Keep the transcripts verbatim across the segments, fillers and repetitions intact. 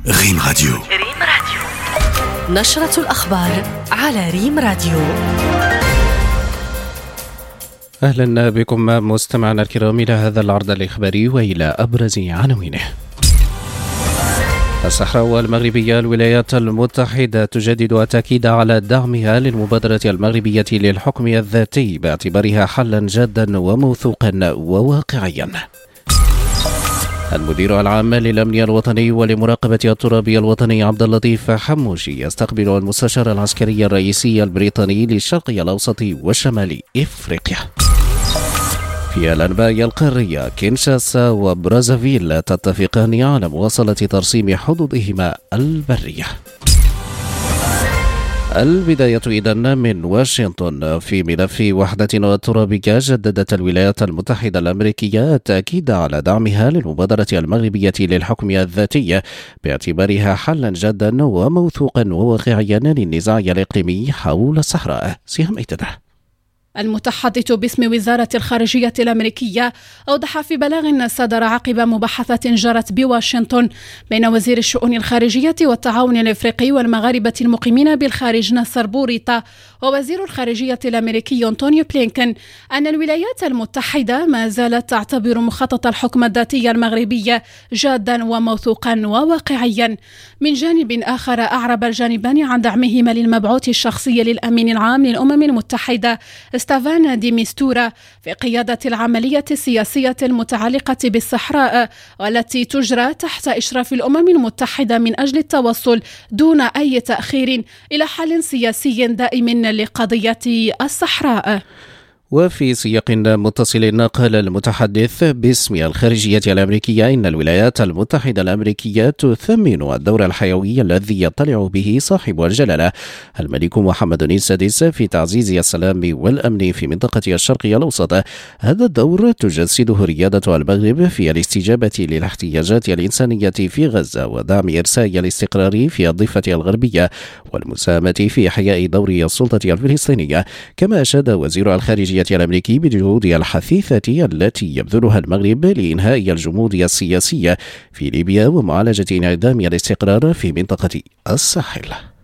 ريم راديو. ريم راديو نشرة الأخبار على ريم راديو. أهلا بكم مستمعنا الكرام إلى هذا العرض الإخباري وإلى أبرز عناوينه. الصحراء المغربية، الولايات المتحدة تجدد التأكيد على دعمها للمبادرة المغربية للحكم الذاتي باعتبارها حلا جادا وموثوقا وواقعيا. المدير العام للأمن الوطني ولمراقبة التراب الوطني عبد اللطيف حموشي يستقبل المستشار العسكري الرئيسي البريطاني للشرق الأوسط وشمال إفريقيا. في الأنباء القارية، كينشاسا وبرازافيل تتفقان على مواصلة ترسيم حدودهما البرية. البداية إذن من واشنطن. في ملف وحدتنا الترابية، جددت الولايات المتحدة الأمريكية التأكيد على دعمها للمبادرة المغربية للحكم الذاتي باعتبارها حلا جادا وموثوقا وواقعيا للنزاع الإقليمي حول الصحراء. سهام إيتده. المتحدث باسم وزارة الخارجية الأمريكية أوضح في بلاغ صدر عقب مباحثة جرت بواشنطن بين وزير الشؤون الخارجية والتعاون الإفريقي والمغاربة المقيمين بالخارج نصر بوريطة ووزير الخارجية الأمريكي أنتونيو بلينكن أن الولايات المتحدة ما زالت تعتبر مخطط الحكم الذاتي المغربي جادا وموثوقا وواقعيا. من جانب آخر، أعرب الجانبان عن دعمهما للمبعوث الشخصي للأمين العام للأمم المتحدة ستافان دي ميستورا في قيادة العملية السياسية المتعلقة بالصحراء والتي تجرى تحت إشراف الأمم المتحدة من أجل التوصل دون أي تأخير إلى حل سياسي دائم لقضية الصحراء. وفي سياق متصل، قال المتحدث باسم الخارجية الأمريكية إن الولايات المتحدة الأمريكية تثمن الدور الحيوي الذي يطلع به صاحب الجلالة الملك محمد السادس في تعزيز السلام والأمن في منطقة الشرق الأوسط. هذا الدور تجسده ريادة المغرب في الاستجابة للاحتياجات الإنسانية في غزة ودعم إرساء الاستقرار في الضفة الغربية والمساهمة في إحياء دور السلطة الفلسطينية. كما أشاد وزير الخارجية الأمريكي بالجهود الحثيثة التي يبذلها المغرب لإنهاء الجمود السياسية في ليبيا ومعالجة انعدام الاستقرار في منطقة الساحل.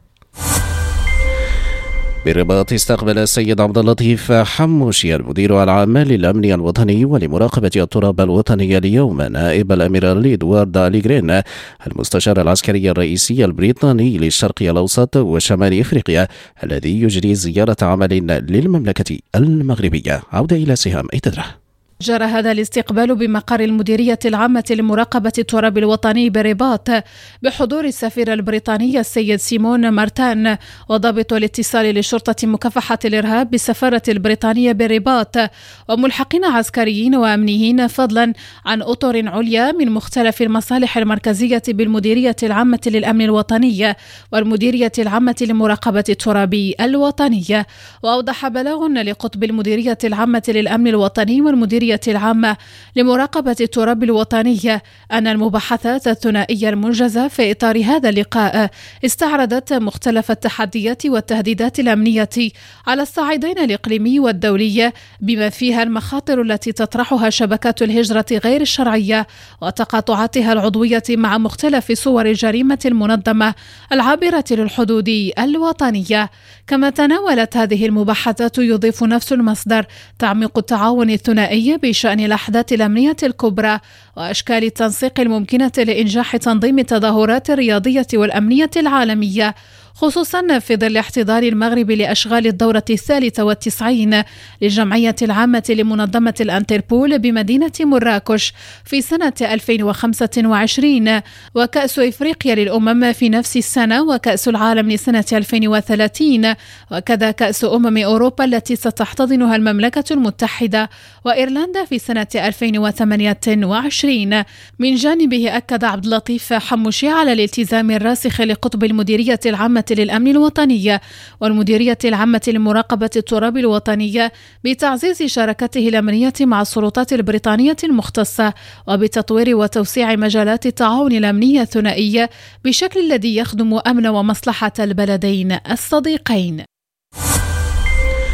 بالرباط، استقبل السيد عبد اللطيف حموشي المدير العام للأمن الوطني ولمراقبة التراب الوطني اليوم نائب الأميرال إدوارد أليغرين المستشار العسكري الرئيسي البريطاني للشرق الأوسط وشمال إفريقيا الذي يجري زيارة عمل للمملكة المغربية. عودة إلى سهام إيتدرا. جرى هذا الاستقبال بمقر المديرية العامة لمراقبة التراب الوطني برباط بحضور السفير البريطاني السيد سيمون مارتان وضابط الاتصال لشرطة مكافحة الإرهاب بالسفارة البريطانية برباط وملحقين عسكريين وأمنيين، فضلا عن أطر عليا من مختلف المصالح المركزية بالمديرية العامة للأمن الوطني والمديرية العامة لمراقبة التراب الوطني. وأوضح بلاغ لقطب المديرية العامة للأمن الوطني والمديرية العامة لمراقبة التراب الوطني أن المباحثات الثنائية المنجزة في إطار هذا اللقاء استعرضت مختلف التحديات والتهديدات الأمنية على الصعيدين الإقليمي والدولي، بما فيها المخاطر التي تطرحها شبكات الهجرة غير الشرعية وتقاطعاتها العضوية مع مختلف صور الجريمة المنظمة العابرة للحدود الوطنية. كما تناولت هذه المباحثات، يضيف نفس المصدر، تعميق التعاون الثنائي بشأن الأحداث الأمنية الكبرى وأشكال التنسيق الممكنة لإنجاح تنظيم التظاهرات الرياضية والأمنية العالمية، خصوصا في ظل احتضار المغرب لأشغال الدورة الثالثة والتسعين للجمعية العامة لمنظمة الأنتربول بمدينة مراكش في سنة ألفين وخمسة وعشرين، وكأس إفريقيا للأمم في نفس السنة، وكأس العالم لسنة ألفين وثلاثين، وكذا كأس أمم أوروبا التي ستحتضنها المملكة المتحدة وإيرلندا في سنة ألفين وثمانية وعشرين. من جانبه، أكد عبد اللطيف حموشي على الالتزام الراسخ لقطب المديرية العامة للأمن الوطني والمديرية العامة لمراقبة التراب الوطنية بتعزيز شراكته الأمنية مع السلطات البريطانية المختصة وبتطوير وتوسيع مجالات التعاون الأمني الثنائي بشكل الذي يخدم أمن ومصلحة البلدين الصديقين.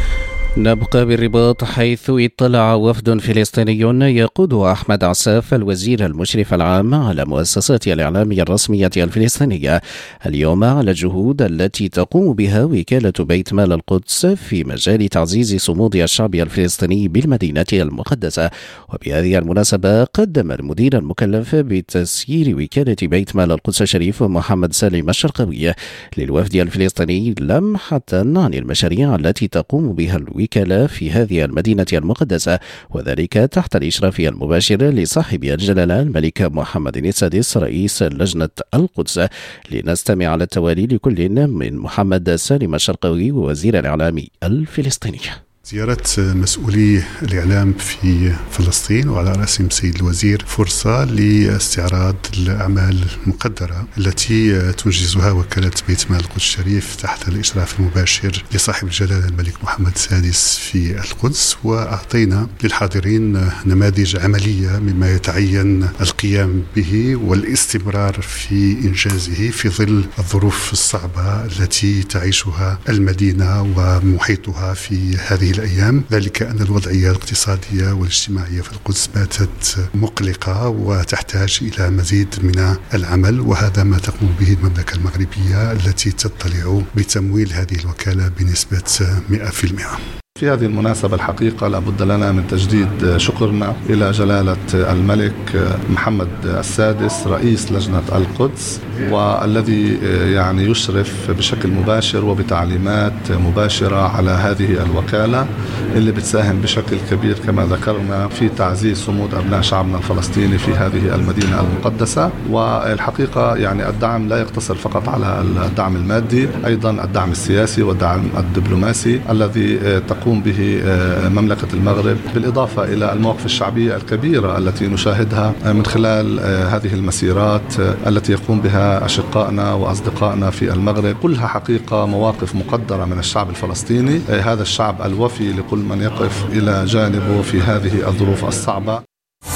نبقى بالرباط، حيث اطلع وفد فلسطيني يقوده أحمد عساف الوزير المشرف العام على مؤسسات الإعلام الرسمية الفلسطينية اليوم على الجهود التي تقوم بها وكالة بيت مال القدس في مجال تعزيز صمود الشعب الفلسطيني بالمدينة المقدسة. وبهذه المناسبة قدم المدير المكلف بتسيير وكالة بيت مال القدس الشريف محمد سالم الشرقاوي للوفد الفلسطيني لمحة عن المشاريع التي تقوم بها الوكالة في هذه المدينة المقدسة، وذلك تحت الإشراف المباشر لصاحب الجلالة الملك محمد السادس رئيس لجنة القدس. لنستمع على التوالي لكل من محمد سالم الشرقاوي ووزير الإعلام الفلسطيني. زيارة مسؤولي الإعلام في فلسطين وعلى رأسهم السيد الوزير فرصة لاستعراض الأعمال المقدرة التي تنجزها وكالة بيت مال القدس الشريف تحت الإشراف المباشر لصاحب الجلالة الملك محمد السادس في القدس، وأعطينا للحاضرين نماذج عملية مما يتعين القيام به والاستمرار في إنجازه في ظل الظروف الصعبة التي تعيشها المدينة ومحيطها في هذه الأيام، ذلك أن الوضعية الاقتصادية والاجتماعية في القدس باتت مقلقة وتحتاج إلى مزيد من العمل، وهذا ما تقوم به المملكة المغربية التي تطلع بتمويل هذه الوكالة بنسبة مئة بالمئة. في هذه المناسبة الحقيقة لابد لنا من تجديد شكرنا إلى جلالة الملك محمد السادس رئيس لجنة القدس، والذي يعني يشرف بشكل مباشر وبتعليمات مباشرة على هذه الوكالة اللي بتساهم بشكل كبير كما ذكرنا في تعزيز صمود أبناء شعبنا الفلسطيني في هذه المدينة المقدسة. والحقيقة يعني الدعم لا يقتصر فقط على الدعم المادي، أيضا الدعم السياسي والدعم الدبلوماسي الذي تقوم به مملكة المغرب، بالإضافة إلى المواقف الشعبية الكبيرة التي نشاهدها من خلال هذه المسيرات التي يقوم بها أشقائنا وأصدقائنا في المغرب. كلها حقيقة مواقف مقدرة من الشعب الفلسطيني، هذا الشعب الوفي لكل من يقف إلى جانبه في هذه الظروف الصعبة.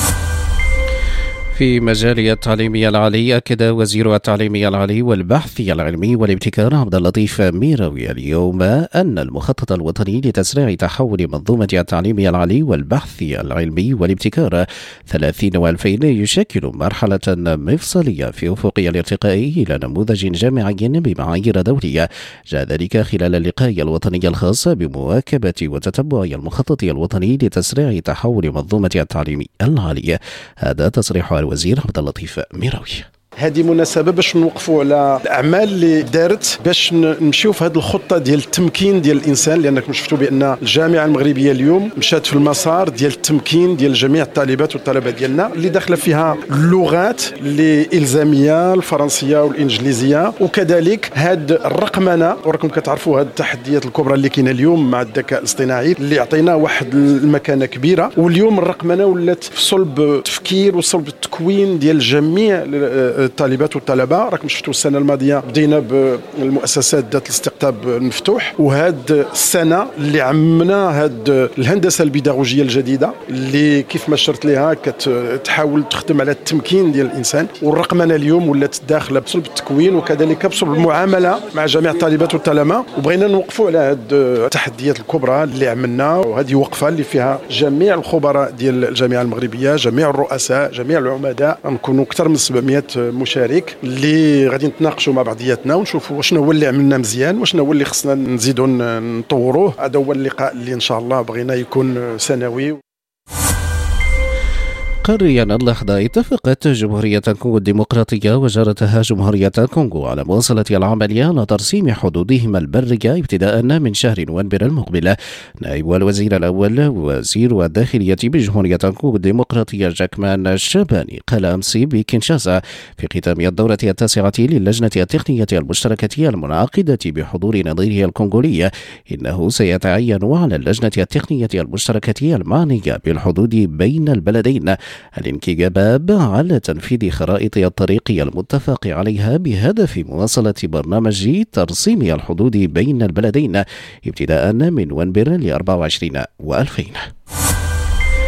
في مجال التعليم العالي، أكد وزير التعليم العالي والبحث العلمي والابتكار عبد اللطيف ميراوي اليوم أن المخطط الوطني لتسريع تحول منظومة التعليم العالي والبحث العلمي والابتكار ثلاثين وألفين يشكل مرحلة مفصلية في أفق الارتقاء إلى نموذج جامعي بمعايير دولية. جاء ذلك خلال اللقاء الوطني الخاص بمواكبة وتتبع المخطط الوطني لتسريع تحول منظومة التعليم العالي. هذا تصريح الوزير عبد اللطيف ميراوي. هذه مناسبة باش نوقفوا على الأعمال اللي دارت باش نمشيو في هذه الخطة ديال التمكين ديال الإنسان، لأنكم شفتوا بأن الجامعة المغربية اليوم مشات في المسار ديال التمكين ديال جميع الطالبات والطلبة ديالنا اللي داخلة فيها اللغات اللي إلزامية، الفرنسية والإنجليزية، وكذلك هاد الرقمنة. وراكم كتعرفوا هاد التحديات الكبرى اللي كاينة اليوم مع الذكاء الاصطناعي اللي عطينا واحد المكانة كبيرة، واليوم الرقمنة ولات في صلب التفكير وصلب التكوين ديال جميع الطالبات والطلبة. راكم شفتوا السنة الماضية بدينا بالمؤسسات ذات الاستقطاب المفتوح، وهاد السنة اللي عمنا هاد الهندسة البيداغوجية الجديدة اللي كيف ما شرت لها كتحاول تخدم على التمكين ديال الإنسان، والرقمنة اليوم ولات داخلة بصلب التكوين وكذلك بصلب المعاملة مع جميع الطالبات والطلبة. وبغينا نوقفوا على هاد التحديات الكبرى اللي عملنا، وهذه وقفة اللي فيها جميع الخبراء ديال الجامعة المغربية، جميع الرؤساء، جميع العمداء، نكونوا أكثر من سبعمائة مشارك اللي غادي نتناقشوا مع بعضياتنا ونشوفوا واش هو اللي عملنا مزيان، واش هو اللي خصنا نزيدوا نطوروه. هذا هو اللقاء اللي ان شاء الله بغينا يكون سنوي. قريا اللحظة اتفقت جمهورية كونغو الديمقراطية وجارتها جمهورية كونغو على مواصلة العمل على ترسيم حدودهما البرية ابتداء من شهر نوفمبر المقبل. نائب الوزير الأول وزير الداخلية بجمهورية كونغو الديمقراطية جاكمان الشاباني قال أمس بكينشاسا في ختام الدورة التاسعة للجنة التقنية المشتركة المنعقدة بحضور نظيره الكونغولي إنه سيتعين على اللجنة التقنية المشتركة المعنية بالحدود بين البلدين الانكباب على تنفيذ خرائط الطريق المتفق عليها بهدف مواصلة برنامج ترسيم الحدود بين البلدين ابتداء من نوفمبر لأربعة وعشرين وألفين.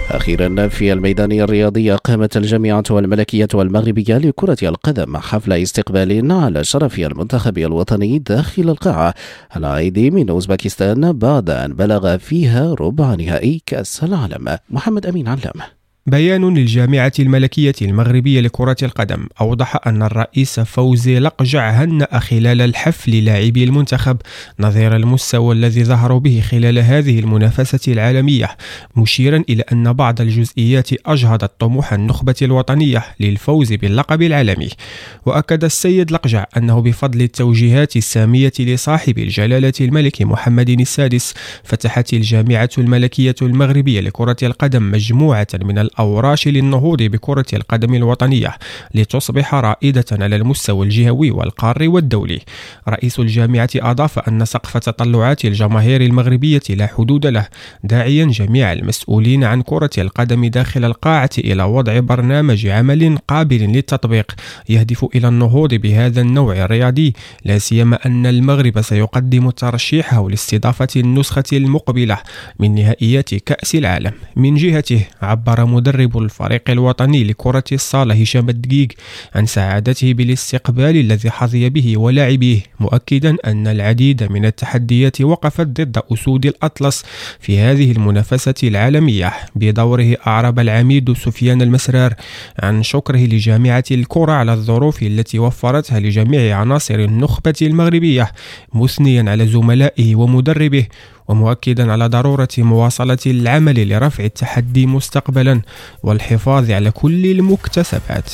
أخيرا في الميدان الرياضي قامت الجامعة الملكية المغربية لكرة القدم حفل استقبال على شرف المنتخب الوطني داخل القاعة العائد من أوزبكستان بعد أن بلغ فيها ربع نهائي كأس العالم. محمد أمين علام. بيان للجامعة الملكية المغربية لكرة القدم أوضح أن الرئيس فوزي لقجع هنأ خلال الحفل لاعبي المنتخب نظير المستوى الذي ظهروا به خلال هذه المنافسة العالمية، مشيرا إلى أن بعض الجزئيات أجهضت طموح النخبة الوطنية للفوز باللقب العالمي. وأكد السيد لقجع أنه بفضل التوجيهات السامية لصاحب الجلالة الملك محمد السادس فتحت الجامعة الملكية المغربية لكرة القدم مجموعة من الأوراش للنهوض بكرة القدم الوطنية لتصبح رائدة على المستوى الجهوي والقاري والدولي. رئيس الجامعة أضاف أن سقف تطلعات الجماهير المغربية لا حدود له، داعيا جميع المسؤولين عن كرة القدم داخل القاعة إلى وضع برنامج عمل قابل للتطبيق يهدف إلى النهوض بهذا النوع الرياضي، لا سيما أن المغرب سيقدم ترشيحه لاستضافة النسخة المقبلة من نهائيات كأس العالم. من جهته عبر مدرب الفريق الوطني لكرة الصالة هشام الدقيق عن سعادته بالاستقبال الذي حظي به ولاعبيه، مؤكدا أن العديد من التحديات وقفت ضد أسود الأطلس في هذه المنافسة العالمية. بدوره أعرب العميد سفيان المسرار عن شكره لجامعة الكرة على الظروف التي وفرتها لجميع عناصر النخبة المغربية، مثنيا على زملائه ومدربه، ومؤكدا على ضرورة مواصلة العمل لرفع التحدي مستقبلا والحفاظ على كل المكتسبات.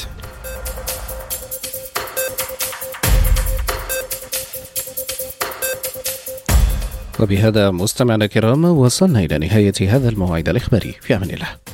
وبهذا مستمعنا الكرام وصلنا إلى نهاية هذا الموعد الإخباري، في أمان الله.